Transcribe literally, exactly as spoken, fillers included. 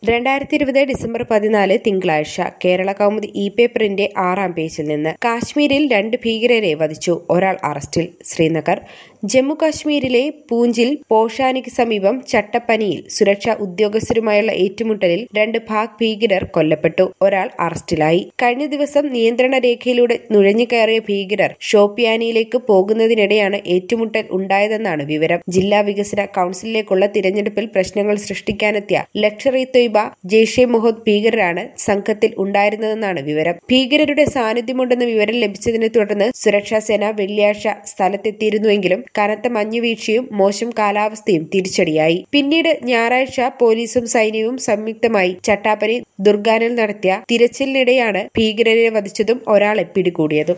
രണ്ടായിരത്തി ഇരുപത് ഡിസംബർ പതിനാല് തിങ്കളാഴ്ച കേരള കൗമുദി ഇ പേപ്പറിന്റെ ആറാം പേജിൽ നിന്ന് കാശ്മീരിൽ രണ്ട് ഭീകരരെ വധിച്ചു, ഒരാൾ അറസ്റ്റിൽ. ശ്രീനഗർ. ജമ്മു കാശ്മീരിലെ പൂഞ്ചിൽ പോഷാനിക്ക് സമീപം ചട്ടപ്പനിയിൽ സുരക്ഷാ ഉദ്യോഗസ്ഥരുമായുള്ള ഏറ്റുമുട്ടലിൽ രണ്ട് പാക് ഭീകരർ കൊല്ലപ്പെട്ടു, ഒരാൾ അറസ്റ്റിലായി. കഴിഞ്ഞ ദിവസം നിയന്ത്രണ രേഖയിലൂടെ നുഴഞ്ഞുകയറിയ ഭീകരർ ഷോപ്പിയാനിയിലേക്ക് പോകുന്നതിനിടെയാണ് ഏറ്റുമുട്ടൽ ഉണ്ടായതെന്നാണ് വിവരം. ജില്ലാ വികസന കൌൺസിലിലേക്കുള്ള തിരഞ്ഞെടുപ്പിൽ പ്രശ്നങ്ങൾ സൃഷ്ടിക്കാനെത്തിയ ലഷ്കർ ഇ തൊയ്ബ, ജെയ്ഷെ മുഹമ്മദ് ഭീകരരാണ് സംഘത്തിൽ ഉണ്ടായിരുന്നതെന്നാണ് വിവരം. ഭീകരരുടെ സാന്നിധ്യമുണ്ടെന്ന് വിവരം ലഭിച്ചതിനെ തുടർന്ന് സുരക്ഷാസേന വെള്ളിയാഴ്ച സ്ഥലത്തെത്തിയിരുന്നുവെങ്കിലും കനത്ത മഞ്ഞുവീഴ്ചയും മോശം കാലാവസ്ഥയും തിരിച്ചടിയായി. പിന്നീട് ഞായറാഴ്ച പോലീസും സൈന്യവും സംയുക്തമായി ചട്ടാപ്പനി ദുർഗാനിൽ നടത്തിയ തിരച്ചിലിനിടെയാണ് ഭീകരരെ വധിച്ചതും ഒരാളെ പിടികൂടിയതും.